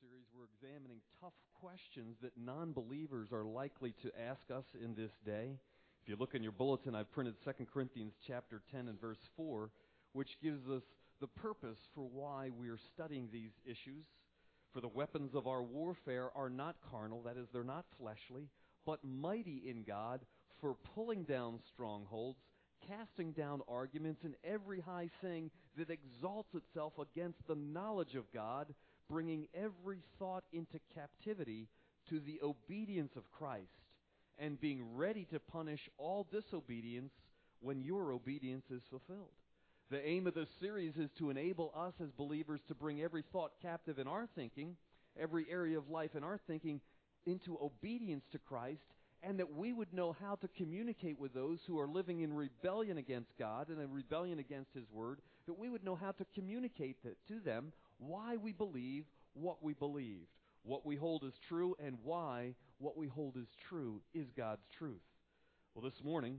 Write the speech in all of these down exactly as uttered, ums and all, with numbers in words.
series, we're examining tough questions that non-believers are likely to ask us in this day. If you look in your bulletin, I've printed Second Corinthians chapter ten and verse four, which gives us the purpose for why we're studying these issues. For the weapons of our warfare are not carnal, that is, they're not fleshly, but mighty in God for pulling down strongholds, casting down arguments and every high thing that exalts itself against the knowledge of God, bringing every thought into captivity to the obedience of Christ, and being ready to punish all disobedience when your obedience is fulfilled. The aim of this series is to enable us as believers to bring every thought captive in our thinking, every area of life in our thinking, into obedience to Christ, and that we would know how to communicate with those who are living in rebellion against God and in rebellion against His Word, that we would know how to communicate to them why we believe what we believed, what we hold as true, and why what we hold as true is God's truth. Well, this morning,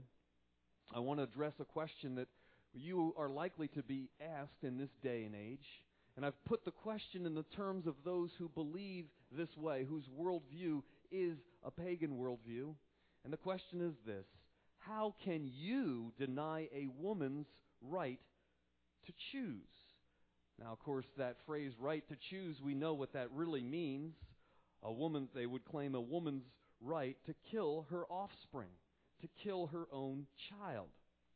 I want to address a question that you are likely to be asked in this day and age, and I've put the question in the terms of those who believe this way, whose worldview is a pagan worldview. And the question is this: how can you deny a woman's right to choose? Now, of course, that phrase, right to choose, we know what that really means. A woman, they would claim a woman's right to kill her offspring, to kill her own child.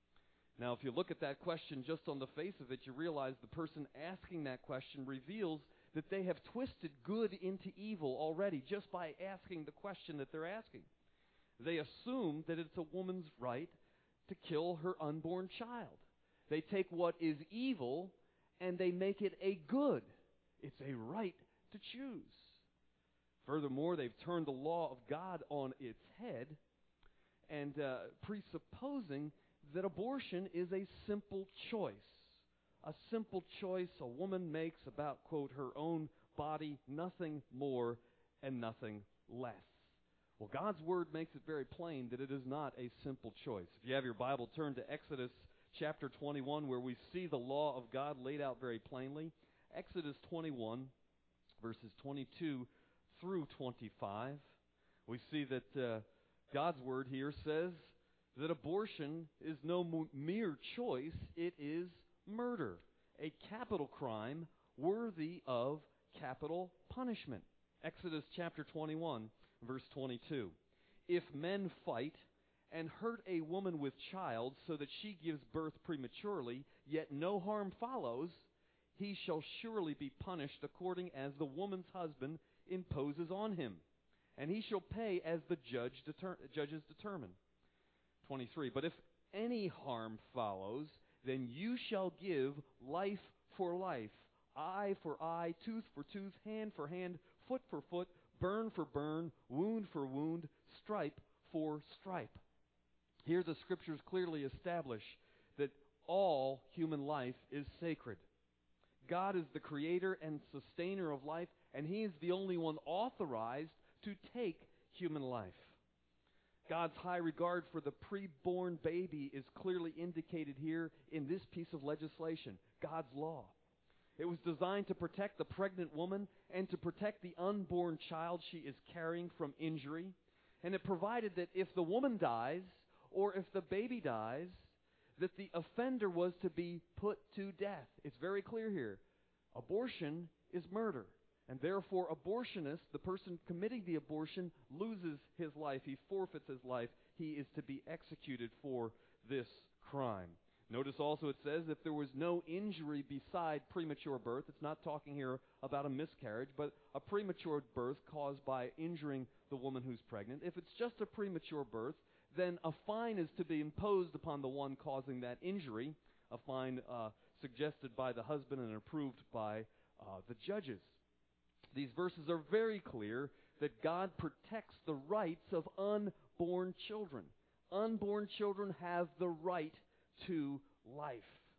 Now, if you look at that question just on the face of it, you realize the person asking that question reveals that they have twisted good into evil already just by asking the question that they're asking. They assume that it's a woman's right to kill her unborn child. They take what is evil and they make it a good. It's a right to choose. Furthermore, they've turned the law of God on its head and uh, presupposing that abortion is a simple choice. A simple choice a woman makes about, quote, her own body, nothing more and nothing less. Well, God's Word makes it very plain that it is not a simple choice. If you have your Bible, turn to Exodus chapter twenty-one, where we see the law of God laid out very plainly. Exodus twenty-one, verses twenty-two through twenty-five. We see that uh, God's Word here says that abortion is no mere choice, it is murder, a capital crime worthy of capital punishment. Exodus chapter twenty-one, verse twenty-two. If men fight and hurt a woman with child so that she gives birth prematurely, yet no harm follows, he shall surely be punished according as the woman's husband imposes on him, and he shall pay as the judge deter- judges determine. twenty-three. But if any harm follows, then you shall give life for life, eye for eye, tooth for tooth, hand for hand, foot for foot, burn for burn, wound for wound, stripe for stripe. Here the Scriptures clearly establish that all human life is sacred. God is the creator and sustainer of life, and He is the only one authorized to take human life. God's high regard for the preborn baby is clearly indicated here in this piece of legislation, God's law. It was designed to protect the pregnant woman and to protect the unborn child she is carrying from injury. And it provided that if the woman dies, or if the baby dies, that the offender was to be put to death. It's very clear here. Abortion is murder. And therefore, abortionist, the person committing the abortion, loses his life. He forfeits his life. He is to be executed for this crime. Notice also it says if there was no injury beside premature birth, it's not talking here about a miscarriage, but a premature birth caused by injuring the woman who's pregnant. If it's just a premature birth, then a fine is to be imposed upon the one causing that injury, a fine uh, suggested by the husband and approved by uh, the judges. These verses are very clear that God protects the rights of unborn children. Unborn children have the right to life.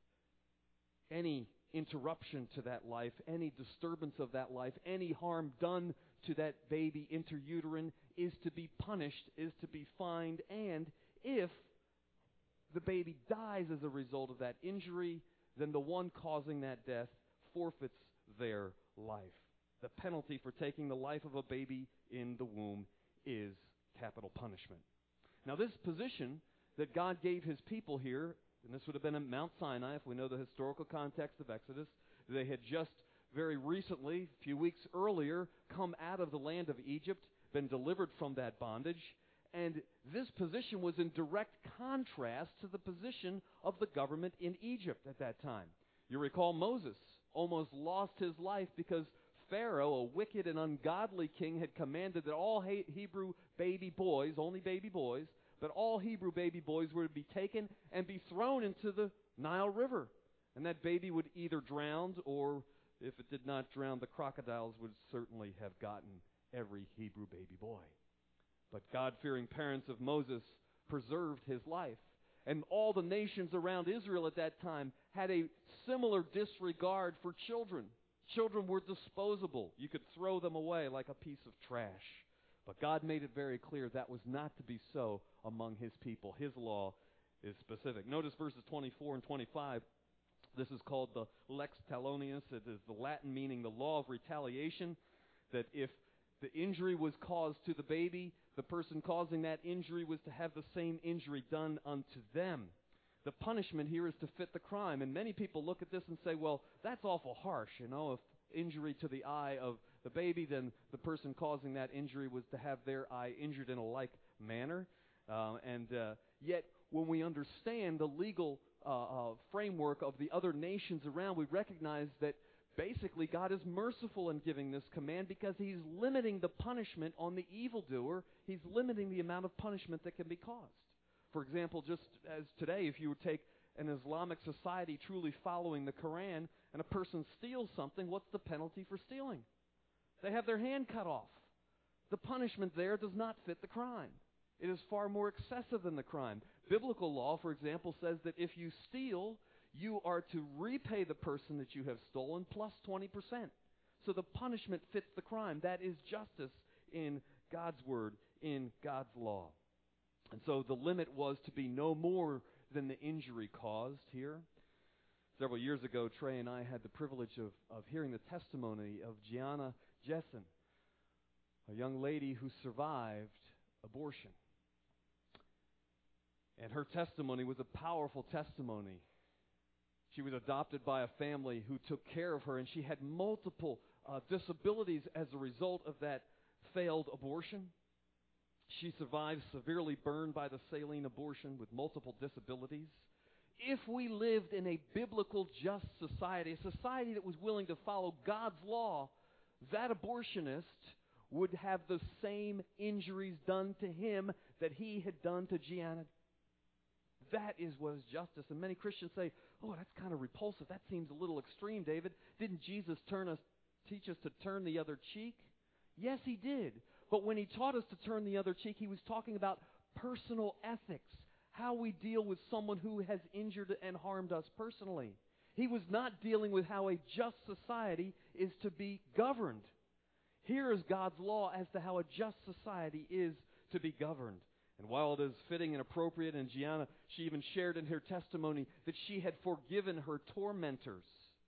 Any interruption to that life, any disturbance of that life, any harm done to that baby intrauterine is to be punished, is to be fined, and if the baby dies as a result of that injury, then the one causing that death forfeits their life. The penalty for taking the life of a baby in the womb is capital punishment. Now, this position that God gave his people here, and this would have been at Mount Sinai if we know the historical context of Exodus. They had just very recently, a few weeks earlier, come out of the land of Egypt, been delivered from that bondage, and this position was in direct contrast to the position of the government in Egypt at that time. You recall Moses almost lost his life because Pharaoh, a wicked and ungodly king, had commanded that all he- Hebrew baby boys, only baby boys, but all Hebrew baby boys were to be taken and be thrown into the Nile River. And that baby would either drown, or if it did not drown, the crocodiles would certainly have gotten every Hebrew baby boy. But God-fearing parents of Moses preserved his life. And all the nations around Israel at that time had a similar disregard for children. Children were disposable. You could throw them away like a piece of trash. But God made it very clear that was not to be so among his people. His law is specific. Notice verses twenty-four and twenty-five. This is called the lex talionis. It is the Latin meaning the law of retaliation, that if the injury was caused to the baby, the person causing that injury was to have the same injury done unto them. The punishment here is to fit the crime. And many people look at this and say, well, that's awful harsh. You know, if injury to the eye of the baby, then the person causing that injury was to have their eye injured in a like manner. Uh, and uh, yet, when we understand the legal uh, uh, framework of the other nations around, we recognize that basically God is merciful in giving this command because he's limiting the punishment on the evildoer. He's limiting the amount of punishment that can be caused. For example, just as today, if you would take an Islamic society truly following the Quran and a person steals something, what's the penalty for stealing? They have their hand cut off. The punishment there does not fit the crime. It is far more excessive than the crime. Biblical law, for example, says that if you steal, you are to repay the person that you have stolen plus twenty percent. So the punishment fits the crime. That is justice in God's word, in God's law. And so the limit was to be no more than the injury caused here. Several years ago, Trey and I had the privilege of, of hearing the testimony of Gianna Jessen, a young lady who survived abortion. And her testimony was a powerful testimony. She was adopted by a family who took care of her, and she had multiple uh, disabilities as a result of that failed abortion. She survived severely burned by the saline abortion with multiple disabilities. If we lived in a biblical just society, a society that was willing to follow God's law, that abortionist would have the same injuries done to him that he had done to Gianna. That is what is justice. And many Christians say, oh, that's kind of repulsive. That seems a little extreme, David. Didn't Jesus turn us, teach us to turn the other cheek? Yes, he did. But when he taught us to turn the other cheek, he was talking about personal ethics, how we deal with someone who has injured and harmed us personally. He was not dealing with how a just society is to be governed. Here is God's law as to how a just society is to be governed. And while it is fitting and appropriate, and Gianna, she even shared in her testimony that she had forgiven her tormentors,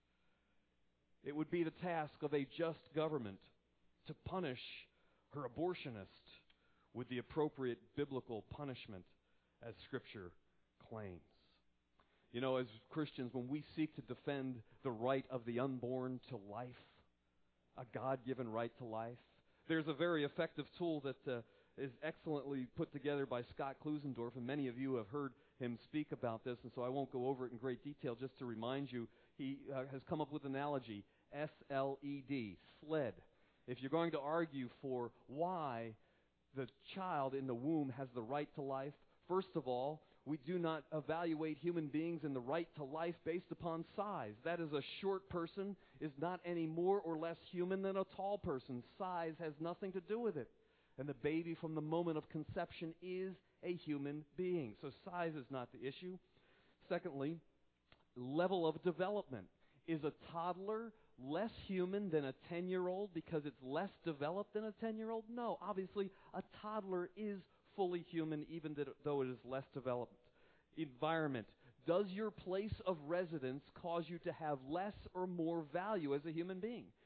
it would be the task of a just government to punish her abortionist with the appropriate biblical punishment as Scripture claims. You know, as Christians, when we seek to defend the right of the unborn to life, a God-given right to life, there's a very effective tool that uh, is excellently put together by Scott Klusendorf, and many of you have heard him speak about this, and so I won't go over it in great detail. Just to remind you, he uh, has come up with an analogy, S L E D, sled. If you're going to argue for why the child in the womb has the right to life, first of all, we do not evaluate human beings in the right to life based upon size. That is, a short person is not any more or less human than a tall person. Size has nothing to do with it. And the baby from the moment of conception is a human being. So size is not the issue. Secondly, level of development. Is a toddler less human than a ten-year-old because it's less developed than a ten-year-old? No. Obviously, a toddler is fully human even though it is less developed. Environment. Does your place of residence cause you to have less or more value as a human being?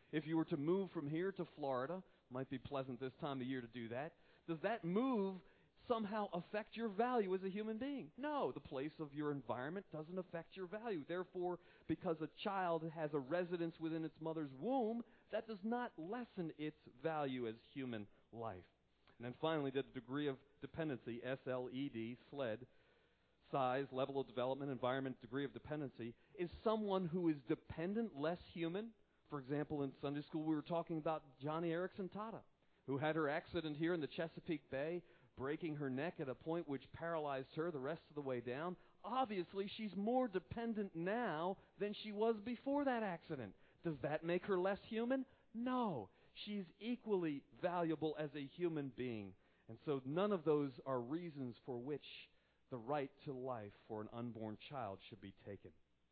If you were to move from here to Florida, might be pleasant this time of year to do that, does that move somehow affect your value as a human being? No, the place of your environment doesn't affect your value. Therefore, because a child has a residence within its mother's womb, that does not lessen its value as human life. And then finally, the degree of dependency, S L E D, SLED, size, level of development, environment, degree of dependency. Is someone who is dependent less human? For example, in Sunday school, we were talking about Johnny Erickson Tata, who had her accident here in the Chesapeake Bay, breaking her neck at a point which paralyzed her the rest of the way down. Obviously, she's more dependent now than she was before that accident. Does that make her less human? No. She's equally valuable as a human being. And so none of those are reasons for which the right to life for an unborn child should be taken.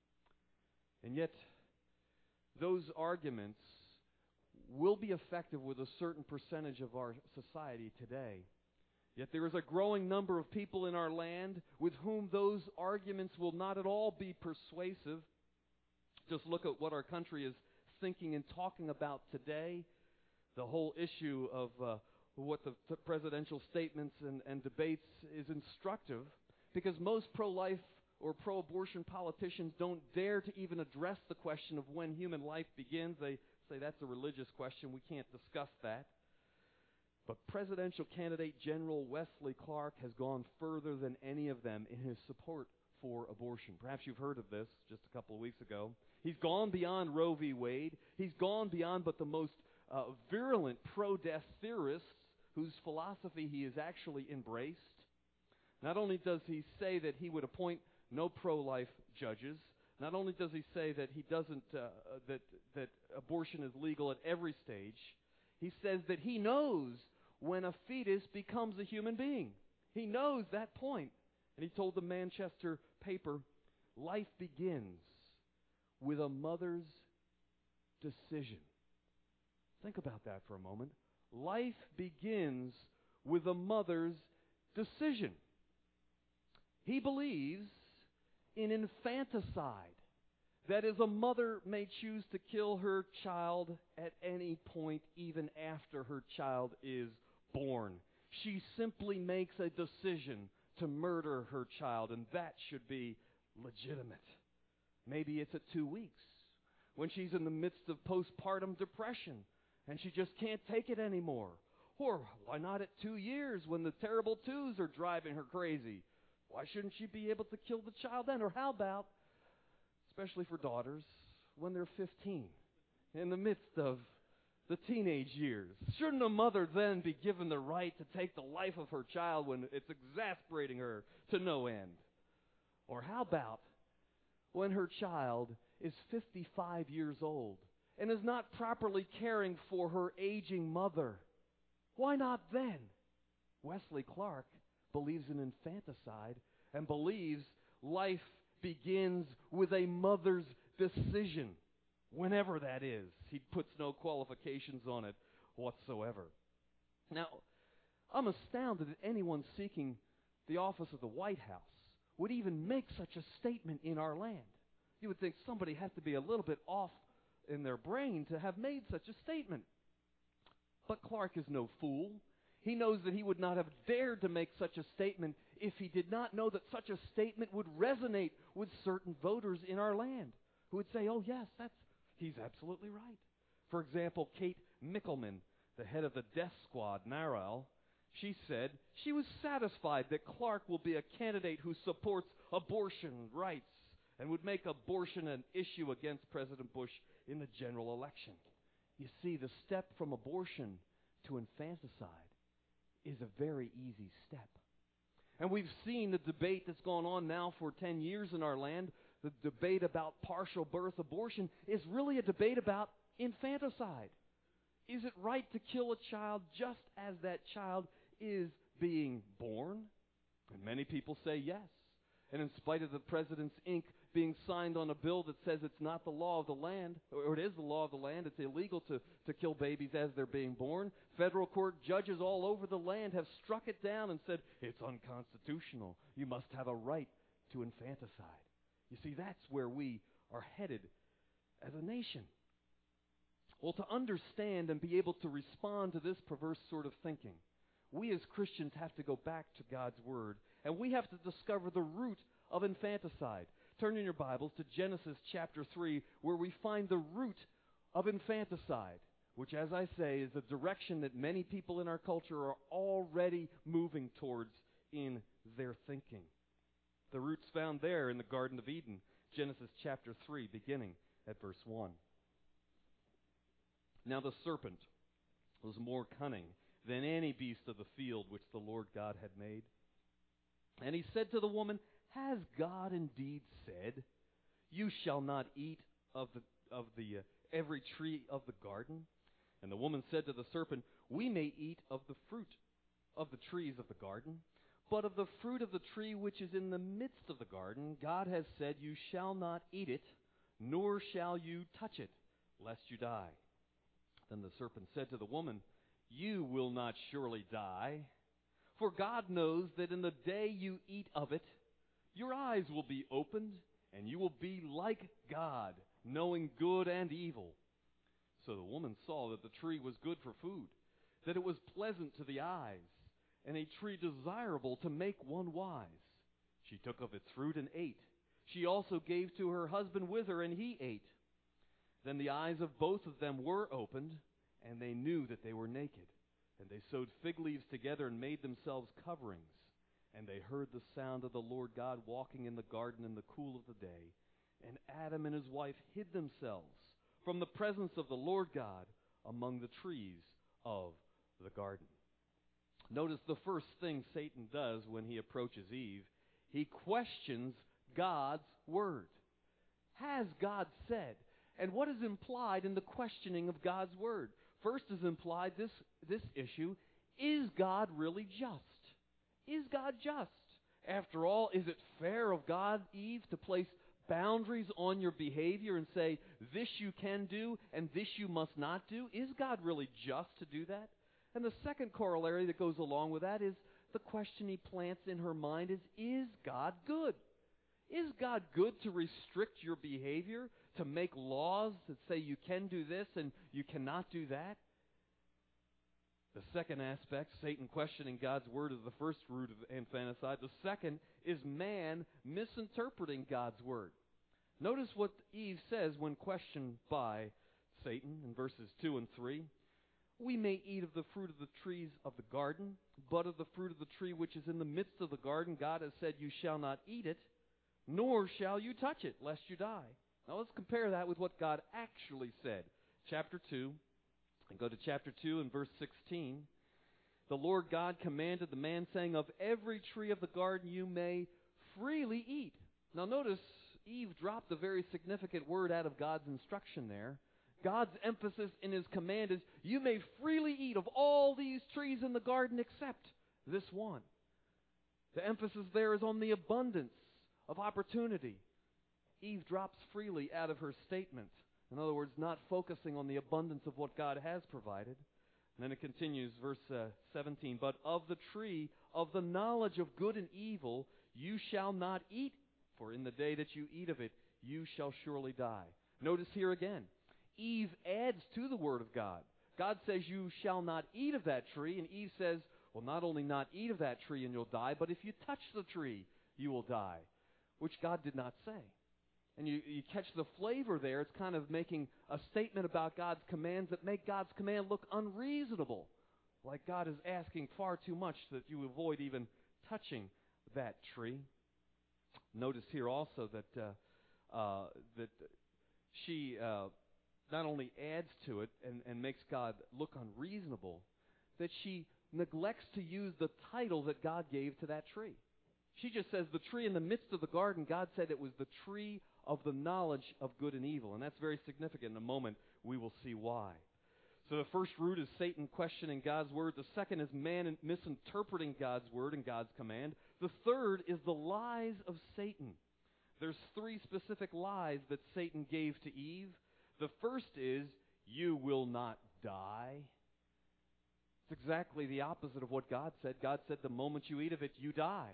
And yet, those arguments will be effective with a certain percentage of our society today. Yet there is a growing number of people in our land with whom those arguments will not at all be persuasive. Just look at what our country is thinking and talking about today. The whole issue of uh, what the th- presidential statements and, and debates is instructive, because most pro-life or pro-abortion politicians don't dare to even address the question of when human life begins. They say that's a religious question. We can't discuss that. But presidential candidate General Wesley Clark has gone further than any of them in his support for abortion. Perhaps you've heard of this just a couple of weeks ago. He's gone beyond Roe v. Wade. He's gone beyond but the most uh, virulent pro-death theorists whose philosophy he has actually embraced. Not only does he say that he would appoint no pro-life judges, not only does he say that he doesn't uh, that that abortion is legal at every stage, he says that he knows when a fetus becomes a human being. He knows that point. And he told the Manchester paper, life begins with a mother's decision. Think about that for a moment. Life begins with a mother's decision. He believes in infanticide. That is, a mother may choose to kill her child at any point, even after her child is born. She simply makes a decision to murder her child, and that should be legitimate. Maybe it's at two weeks, when she's in the midst of postpartum depression, and she just can't take it anymore. Or why not at two years, when the terrible twos are driving her crazy? Why shouldn't she be able to kill the child then? Or how about, especially for daughters, when they're fifteen, in the midst of the teenage years? Shouldn't a mother then be given the right to take the life of her child when it's exasperating her to no end? Or how about when her child is fifty-five years old and is not properly caring for her aging mother? Why not then? Wesley Clark believes in infanticide and believes life begins with a mother's decision, whenever that is. He puts no qualifications on it whatsoever. Now, I'm astounded that anyone seeking the office of the White House would even make such a statement in our land. You would think somebody has to be a little bit off in their brain to have made such a statement. But Clark is no fool. He knows that he would not have dared to make such a statement if he did not know that such a statement would resonate with certain voters in our land who would say, oh, yes, that's he's absolutely right. For example, Kate Mickelman, the head of the death squad, NARAL, she said she was satisfied that Clark will be a candidate who supports abortion rights and would make abortion an issue against President Bush in the general election. You see, the step from abortion to infanticide is a very easy step. And we've seen the debate that's gone on now for ten years in our land. The debate about partial birth abortion is really a debate about infanticide. Is it right to kill a child just as that child is being born? And many people say yes. And in spite of the president's ink being signed on a bill that says it's not the law of the land, or it is the law of the land, it's illegal to, to kill babies as they're being born, federal court judges all over the land have struck it down and said, it's unconstitutional. You must have a right to infanticide. You see, that's where we are headed as a nation. Well, to understand and be able to respond to this perverse sort of thinking, we as Christians have to go back to God's Word, and we have to discover the root of infanticide. Turn in your Bibles to Genesis chapter three, where we find the root of infanticide, which, as I say, is a direction that many people in our culture are already moving towards in their thinking. The root's found there in the Garden of Eden, Genesis chapter three, beginning at verse one. Now the serpent was more cunning than any beast of the field which the Lord God had made. And he said to the woman, Has God indeed said, You shall not eat of the of the uh, every tree of the garden? And the woman said to the serpent, We may eat of the fruit of the trees of the garden, but of the fruit of the tree which is in the midst of the garden, God has said, You shall not eat it, nor shall you touch it, lest you die. Then the serpent said to the woman, You will not surely die, for God knows that in the day you eat of it, your eyes will be opened, and you will be like God, knowing good and evil. So the woman saw that the tree was good for food, that it was pleasant to the eyes, and a tree desirable to make one wise. She took of its fruit and ate. She also gave to her husband with her, and he ate. Then the eyes of both of them were opened, and they knew that they were naked. And they sewed fig leaves together and made themselves coverings. And they heard the sound of the Lord God walking in the garden in the cool of the day. And Adam and his wife hid themselves from the presence of the Lord God among the trees of the garden. Notice the first thing Satan does when he approaches Eve. He questions God's word. Has God said? And what is implied in the questioning of God's word? First is implied this, this issue, is God really just? Is God just? After all, is it fair of God, Eve, to place boundaries on your behavior and say, this you can do and this you must not do? Is God really just to do that? And the second corollary that goes along with that is the question he plants in her mind is, is God good? Is God good to restrict your behavior, to make laws that say you can do this and you cannot do that? The second aspect, Satan questioning God's word, is the first root of infanticide. The second is man misinterpreting God's word. Notice what Eve says when questioned by Satan in verses two and three. We may eat of the fruit of the trees of the garden, but of the fruit of the tree which is in the midst of the garden, God has said, You shall not eat it, nor shall you touch it, lest you die. Now let's compare that with what God actually said. Chapter two, and go to chapter two and verse sixteen. The Lord God commanded the man, saying, Of every tree of the garden you may freely eat. Now notice, Eve dropped a very significant word out of God's instruction there. God's emphasis in his command is, you may freely eat of all these trees in the garden except this one. The emphasis there is on the abundance of opportunity. Eve drops freely out of her statement. In other words, not focusing on the abundance of what God has provided. And then it continues, verse uh, seventeen, But of the tree of the knowledge of good and evil you shall not eat, for in the day that you eat of it you shall surely die. Notice here again, Eve adds to the word of God. God says you shall not eat of that tree, and Eve says, well, not only not eat of that tree and you'll die, but if you touch the tree, you will die, which God did not say. And you, you catch the flavor there. It's kind of making a statement about God's commands that make God's command look unreasonable, like God is asking far too much that you avoid even touching that tree. Notice here also that uh, uh, that she uh, not only adds to it and, and makes God look unreasonable, that she neglects to use the title that God gave to that tree. She just says the tree in the midst of the garden, God said it was the tree of the knowledge of good and evil. And that's very significant. In a moment, we will see why. So the first root is Satan questioning God's word. The second is man misinterpreting God's word and God's command. The third is the lies of Satan. There's three specific lies that Satan gave to Eve. The first is, you will not die. It's exactly the opposite of what God said. God said the moment you eat of it, you die.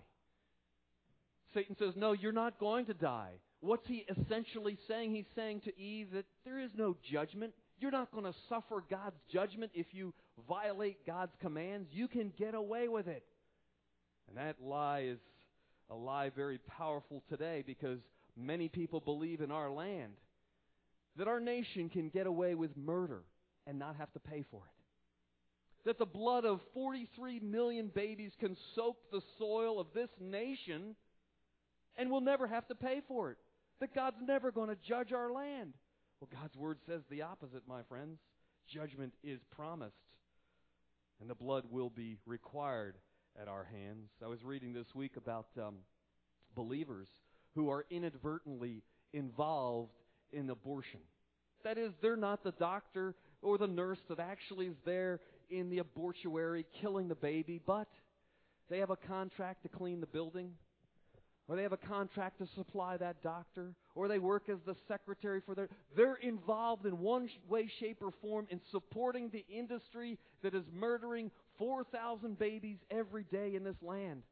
Satan says, no, you're not going to die. What's he essentially saying? He's saying to Eve that there is no judgment. You're not going to suffer God's judgment if you violate God's commands. You can get away with it. And that lie is a lie very powerful today, because many people believe in our land that our nation can get away with murder and not have to pay for it. That the blood of forty-three million babies can soak the soil of this nation and we'll never have to pay for it. That God's never going to judge our land. Well, God's Word says the opposite, my friends. Judgment is promised, and the blood will be required at our hands. I was reading this week about um, believers who are inadvertently involved in abortion. That is, they're not the doctor or the nurse that actually is there in the abortuary killing the baby, but they have a contract to clean the building, or they have a contract to supply that doctor, or they work as the secretary for their... They're involved in one way, shape, or form in supporting the industry that is murdering four thousand babies every day in this land.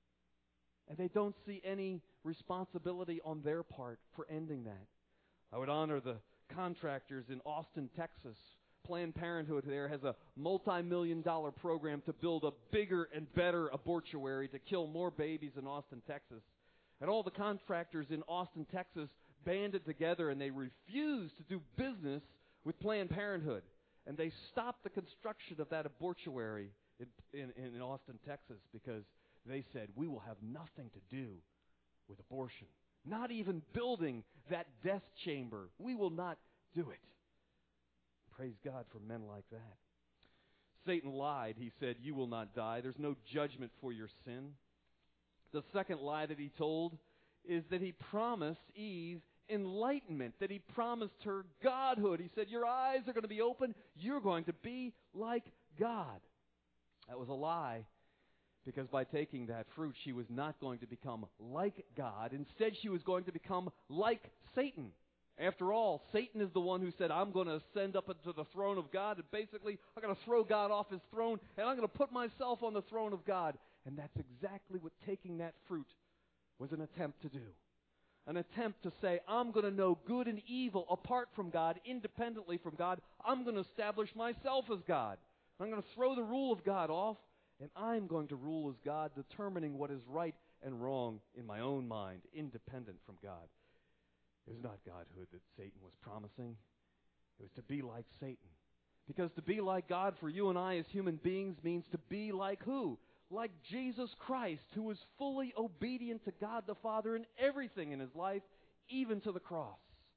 And they don't see any responsibility on their part for ending that. I would honor the contractors in Austin, Texas. Planned Parenthood there has a multi-million dollar program to build a bigger and better abortuary to kill more babies in Austin, Texas. And all the contractors in Austin, Texas banded together, and they refused to do business with Planned Parenthood. And they stopped the construction of that abortuary in, in, in Austin, Texas, because they said, we will have nothing to do with abortion. Not even building that death chamber. We will not do it. Praise God for men like that. Satan lied. He said, you will not die. There's no judgment for your sin. The second lie that he told is that he promised Eve enlightenment, that he promised her godhood. He said, your eyes are going to be open. You're going to be like God. That was a lie, because by taking that fruit, she was not going to become like God. Instead, she was going to become like Satan. After all, Satan is the one who said, I'm going to ascend up into the throne of God, and basically, I'm going to throw God off his throne, and I'm going to put myself on the throne of God. And that's exactly what taking that fruit was an attempt to do. An attempt to say, I'm going to know good and evil apart from God, independently from God. I'm going to establish myself as God. I'm going to throw the rule of God off, and I'm going to rule as God, determining what is right and wrong in my own mind, independent from God. It was not godhood that Satan was promising. It was to be like Satan. Because to be like God for you and I as human beings means to be like who? Like Jesus Christ, who was fully obedient to God the Father in everything in his life, even to the cross.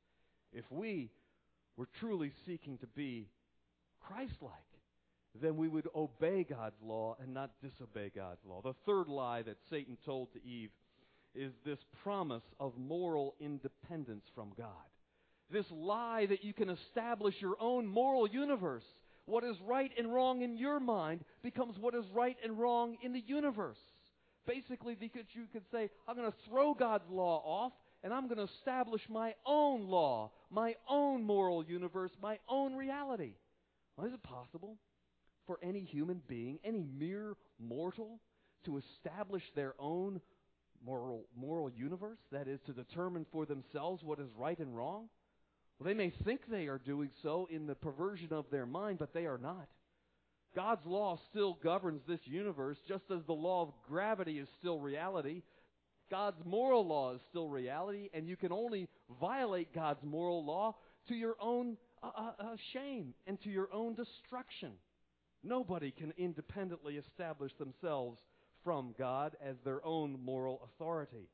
If we were truly seeking to be Christ-like, then we would obey God's law and not disobey God's law. The third lie that Satan told to Eve is this promise of moral independence from God. This lie that you can establish your own moral universe. What is right and wrong in your mind becomes what is right and wrong in the universe. Basically, because you could say, I'm going to throw God's law off, and I'm going to establish my own law, my own moral universe, my own reality. Well, is it possible for any human being, any mere mortal, to establish their own moral moral universe? That is, to determine for themselves what is right and wrong? Well, they may think they are doing so in the perversion of their mind, but they are not. God's law still governs this universe, just as the law of gravity is still reality. God's moral law is still reality, and you can only violate God's moral law to your own uh, uh, shame and to your own destruction. Nobody can independently establish themselves from God as their own moral authority.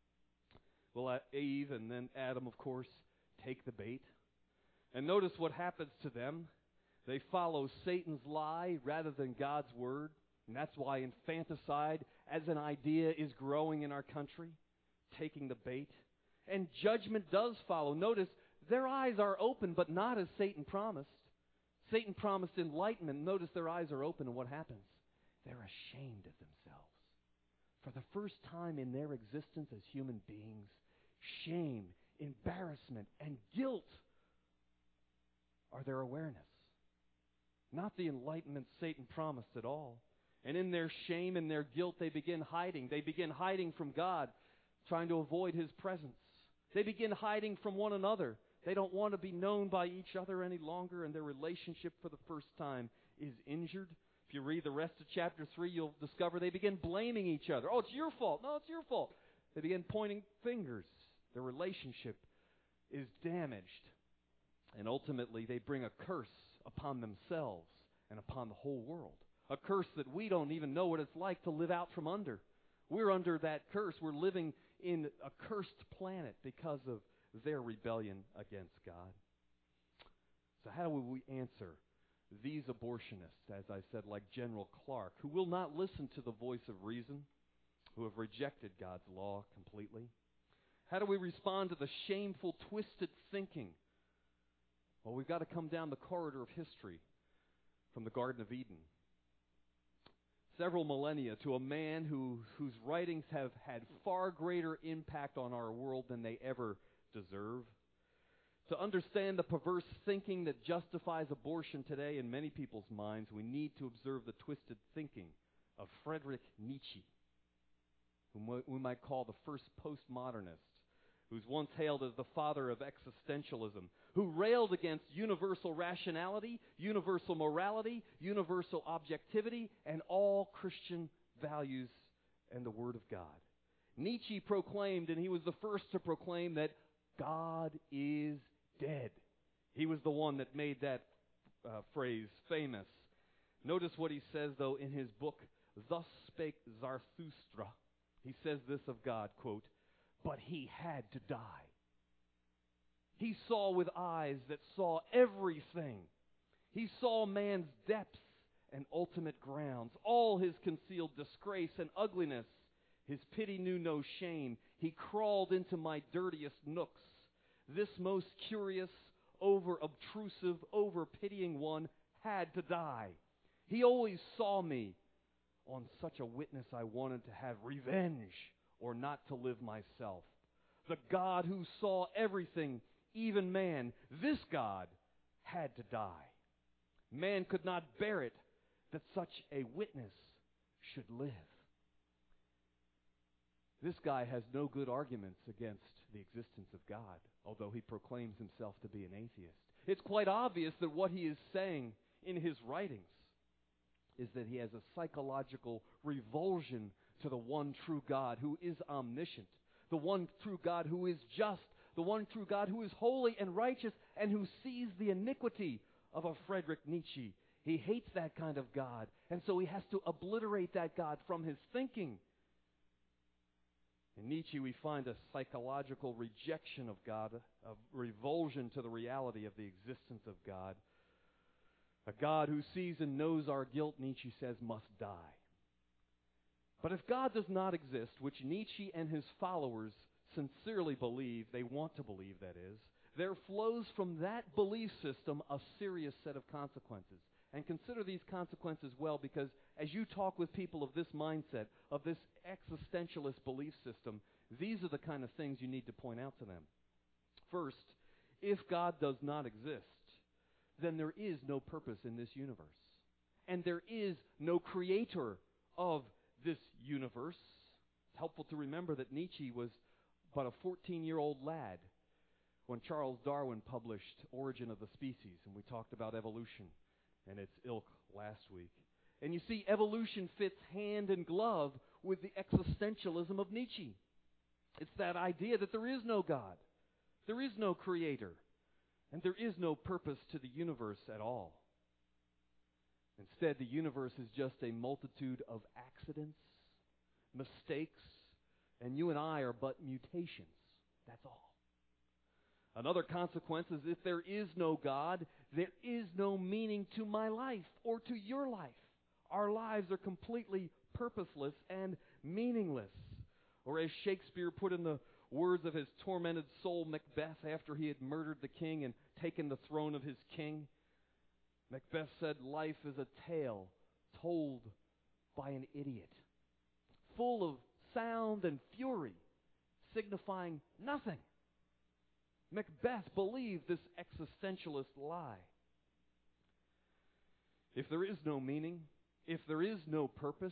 Well, Eve and then Adam, of course, take the bait. And notice what happens to them. They follow Satan's lie rather than God's word. And that's why infanticide as an idea is growing in our country, taking the bait. And judgment does follow. Notice, their eyes are open, but not as Satan promised. Satan promised enlightenment. Notice their eyes are open, and what happens? They're ashamed of themselves. For the first time in their existence as human beings, shame, embarrassment, and guilt are their awareness. Not the enlightenment Satan promised at all. And in their shame and their guilt, they begin hiding. They begin hiding from God, trying to avoid his presence. They begin hiding from one another. They don't want to be known by each other any longer, and their relationship for the first time is injured. If you read the rest of chapter three, you'll discover they begin blaming each other. Oh, it's your fault. No, it's your fault. They begin pointing fingers. Their relationship is damaged. And ultimately, they bring a curse upon themselves and upon the whole world. A curse that we don't even know what it's like to live out from under. We're under that curse. We're living in a cursed planet because of their rebellion against God. So how will we answer these abortionists, as I said, like General Clark, who will not listen to the voice of reason, who have rejected God's law completely? How do we respond to the shameful, twisted thinking? Well, we've got to come down the corridor of history from the Garden of Eden. Several millennia to a man who, whose writings have had far greater impact on our world than they ever deserve. To understand the perverse thinking that justifies abortion today in many people's minds, we need to observe the twisted thinking of Friedrich Nietzsche, whom we might call the first postmodernist, who's once hailed as the father of existentialism, who railed against universal rationality, universal morality, universal objectivity, and all Christian values and the Word of God. Nietzsche proclaimed, and he was the first to proclaim, that God is dead. He was the one that made that uh, phrase famous. Notice what he says, though, in his book, Thus Spake Zarathustra. He says this of God, quote, "But he had to die. He saw with eyes that saw everything. He saw man's depths and ultimate grounds, all his concealed disgrace and ugliness. His pity knew no shame. He crawled into my dirtiest nooks. This most curious, over-obtrusive, over-pitying one had to die. He always saw me. On such a witness I wanted to have revenge, or not to live myself. The God who saw everything, even man, this God had to die. Man could not bear it that such a witness should live." This guy has no good arguments against the existence of God, although he proclaims himself to be an atheist. It's quite obvious that what he is saying in his writings is that he has a psychological revulsion to the one true God who is omniscient, the one true God who is just, the one true God who is holy and righteous, and who sees the iniquity of a Friedrich Nietzsche. He hates that kind of God, and so he has to obliterate that God from his thinking. In Nietzsche, we find a psychological rejection of God, a revulsion to the reality of the existence of God. A God who sees and knows our guilt, Nietzsche says, must die. But if God does not exist, which Nietzsche and his followers sincerely believe, they want to believe, that is, there flows from that belief system a serious set of consequences. And consider these consequences well, because as you talk with people of this mindset, of this existentialist belief system, these are the kind of things you need to point out to them. First, if God does not exist, then there is no purpose in this universe. And there is no creator of this universe. It's helpful to remember that Nietzsche was but a fourteen-year-old lad when Charles Darwin published Origin of the Species, and we talked about evolution and its ilk last week. And you see, evolution fits hand in glove with the existentialism of Nietzsche. It's that idea that there is no God, there is no creator, and there is no purpose to the universe at all. Instead, the universe is just a multitude of accidents, mistakes, and you and I are but mutations. That's all. Another consequence is if there is no God, there is no meaning to my life or to your life. Our lives are completely purposeless and meaningless. Or as Shakespeare put in the words of his tormented soul, Macbeth, after he had murdered the king and taken the throne of his king, Macbeth said, "Life is a tale told by an idiot, full of sound and fury, signifying nothing." Macbeth believed this existentialist lie. If there is no meaning, if there is no purpose,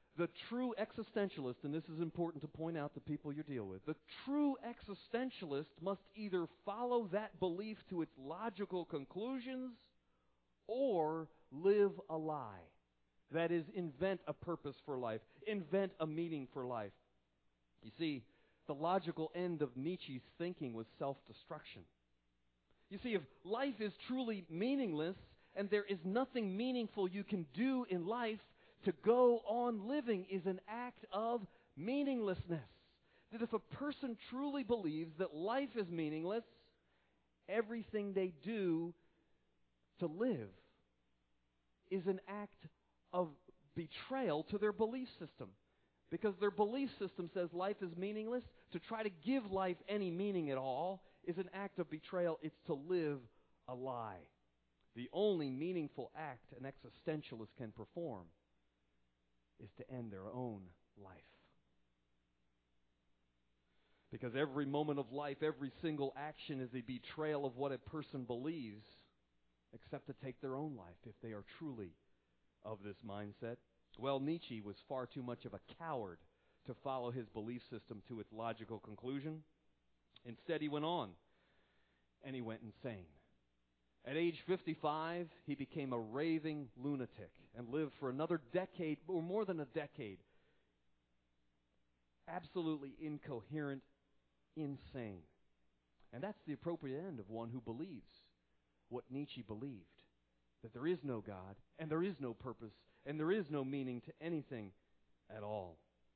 The true existentialist, and this is important to point out to people you deal with, the true existentialist must either follow that belief to its logical conclusions or live a lie. That is, invent a purpose for life, invent a meaning for life. You see, the logical end of Nietzsche's thinking was self-destruction. You see, if life is truly meaningless and there is nothing meaningful you can do in life, to go on living is an act of meaninglessness. That if a person truly believes that life is meaningless, everything they do to live is an act of betrayal to their belief system. Because their belief system says life is meaningless. To try to give life any meaning at all is an act of betrayal. It's to live a lie. The only meaningful act an existentialist can perform is to end their own life. Because every moment of life, every single action is a betrayal of what a person believes, except to take their own life if they are truly of this mindset. Well, Nietzsche was far too much of a coward to follow his belief system to its logical conclusion. Instead, he went on, and he went insane. At age fifty-five, he became a raving lunatic and lived for another decade, or more than a decade, absolutely incoherent, insane. And that's the appropriate end of one who believes what Nietzsche believed, that there is no God, and there is no purpose, and there is no meaning to anything at all.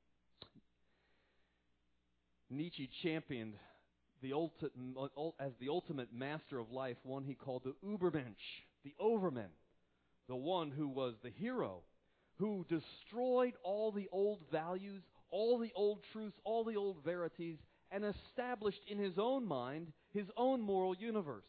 Nietzsche championed the ulti- as the ultimate master of life, one he called the Übermensch, the overman, the one who was the hero, who destroyed all the old values, all the old truths, all the old verities, and established in his own mind his own moral universe,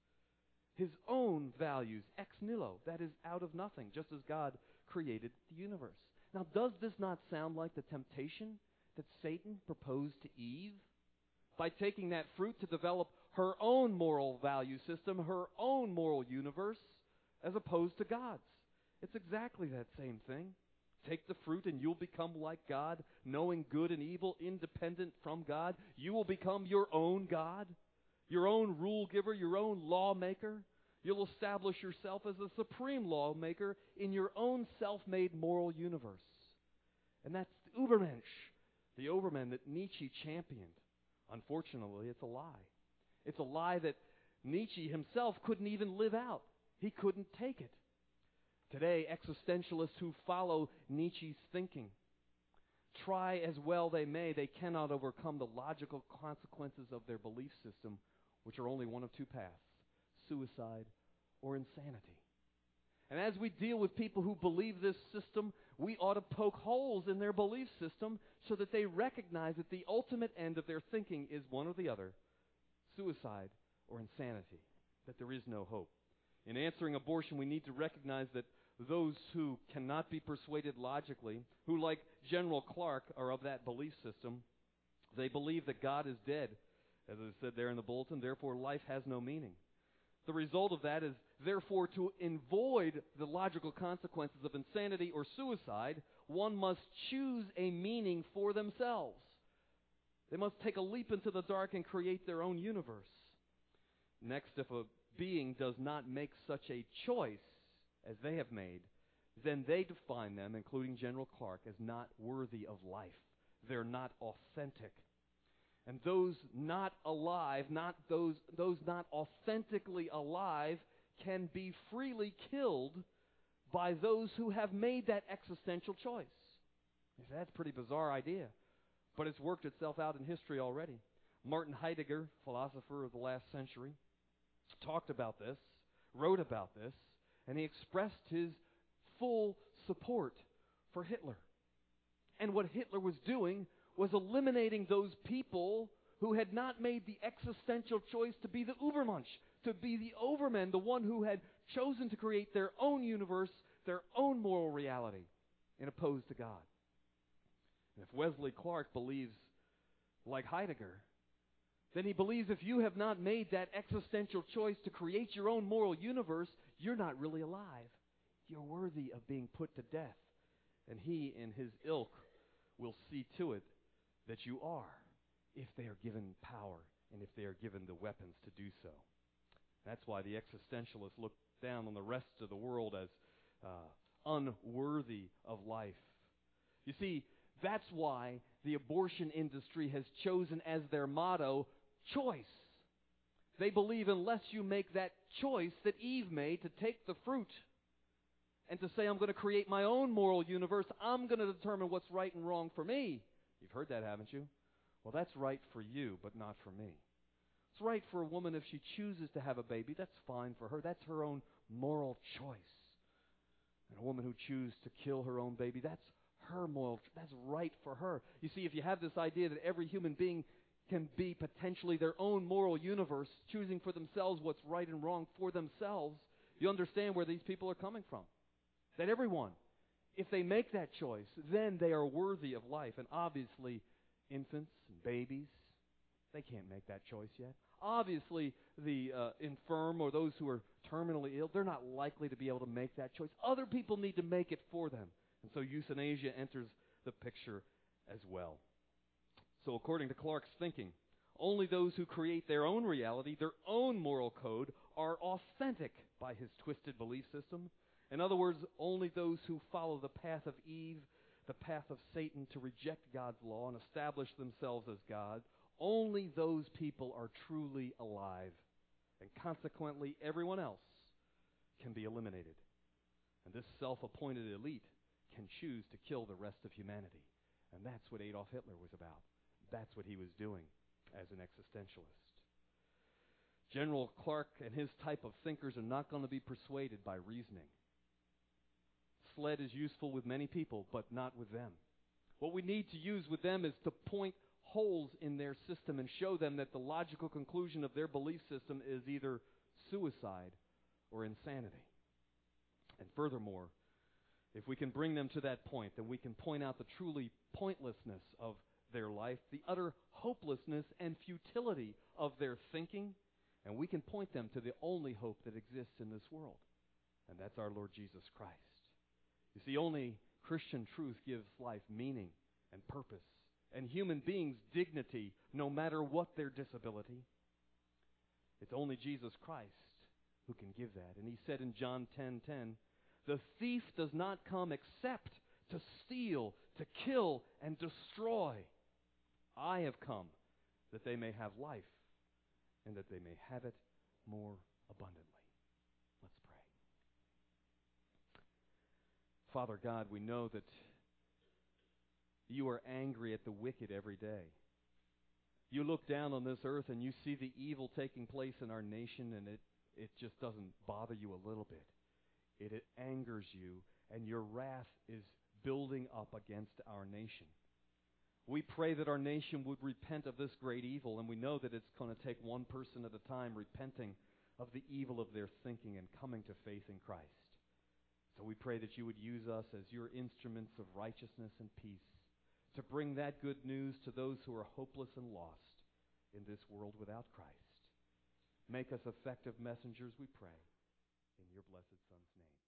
his own values, ex nihilo, that is, out of nothing, just as God created the universe. Now, does this not sound like the temptation that Satan proposed to Eve? By taking that fruit to develop her own moral value system, her own moral universe, as opposed to God's. It's exactly that same thing. Take the fruit and you'll become like God, knowing good and evil, independent from God. You will become your own God, your own rule giver, your own lawmaker. You'll establish yourself as a supreme lawmaker in your own self-made moral universe. And that's the Übermensch, the overman that Nietzsche championed. Unfortunately, it's a lie. It's a lie that Nietzsche himself couldn't even live out. He couldn't take it. Today, existentialists who follow Nietzsche's thinking, try as well they may, they cannot overcome the logical consequences of their belief system, which are only one of two paths: suicide or insanity. And as we deal with people who believe this system, we ought to poke holes in their belief system so that they recognize that the ultimate end of their thinking is one or the other: suicide or insanity, that there is no hope. In answering abortion, we need to recognize that those who cannot be persuaded logically, who like General Clark are of that belief system, they believe that God is dead, as it said there in the bulletin, therefore life has no meaning. The result of that is, therefore, to avoid the logical consequences of insanity or suicide, one must choose a meaning for themselves. They must take a leap into the dark and create their own universe. Next, if a being does not make such a choice as they have made, then they define them, including General Clark, as not worthy of life. They're not authentic. And those not alive, not those, those not authentically alive, can be freely killed by those who have made that existential choice. That's a pretty bizarre idea, but it's worked itself out in history already. Martin Heidegger, philosopher of the last century, talked about this, wrote about this, and he expressed his full support for Hitler. And what Hitler was doing was eliminating those people who had not made the existential choice to be the Übermensch, to be the overman, the one who had chosen to create their own universe, their own moral reality, and opposed to God. And if Wesley Clark believes like Heidegger, then he believes if you have not made that existential choice to create your own moral universe, you're not really alive. You're worthy of being put to death. And he and his ilk will see to it that you are, if they are given power and if they are given the weapons to do so. That's why the existentialists look down on the rest of the world as uh, unworthy of life. You see, that's why the abortion industry has chosen as their motto, choice. They believe unless you make that choice that Eve made to take the fruit and to say, I'm going to create my own moral universe, I'm going to determine what's right and wrong for me. You've heard that, haven't you? Well, that's right for you, but not for me. It's right for a woman if she chooses to have a baby. That's fine for her. That's her own moral choice. And a woman who chooses to kill her own baby, that's her moral, that's right for her. You see, if you have this idea that every human being can be potentially their own moral universe, choosing for themselves what's right and wrong for themselves, you understand where these people are coming from. That everyone, if they make that choice, then they are worthy of life. And obviously, infants and babies, they can't make that choice yet. Obviously, the uh, infirm or those who are terminally ill, they're not likely to be able to make that choice. Other people need to make it for them. And so euthanasia enters the picture as well. So according to Clarke's thinking, only those who create their own reality, their own moral code, are authentic by his twisted belief system. In other words, only those who follow the path of Eve, the path of Satan to reject God's law and establish themselves as God, only those people are truly alive. And consequently, everyone else can be eliminated. And this self-appointed elite can choose to kill the rest of humanity. And that's what Adolf Hitler was about. That's what he was doing as an existentialist. General Clarke and his type of thinkers are not going to be persuaded by reasoning. Sled is useful with many people, but not with them. What we need to use with them is to point holes in their system and show them that the logical conclusion of their belief system is either suicide or insanity. And furthermore, if we can bring them to that point, then we can point out the truly pointlessness of their life, the utter hopelessness and futility of their thinking, and we can point them to the only hope that exists in this world, and that's our Lord Jesus Christ. You see, only Christian truth gives life meaning and purpose, and human beings dignity, no matter what their disability. It's only Jesus Christ who can give that. And he said in John ten ten, the thief does not come except to steal, to kill, and destroy. I have come that they may have life and that they may have it more abundantly. Let's pray. Father God, we know that you are angry at the wicked every day. You look down on this earth and you see the evil taking place in our nation, and it, it just doesn't bother you a little bit. It, it angers you, and your wrath is building up against our nation. We pray that our nation would repent of this great evil, and we know that it's going to take one person at a time repenting of the evil of their thinking and coming to faith in Christ. So we pray that you would use us as your instruments of righteousness and peace to bring that good news to those who are hopeless and lost in this world without Christ. Make us effective messengers, we pray, in your blessed Son's name.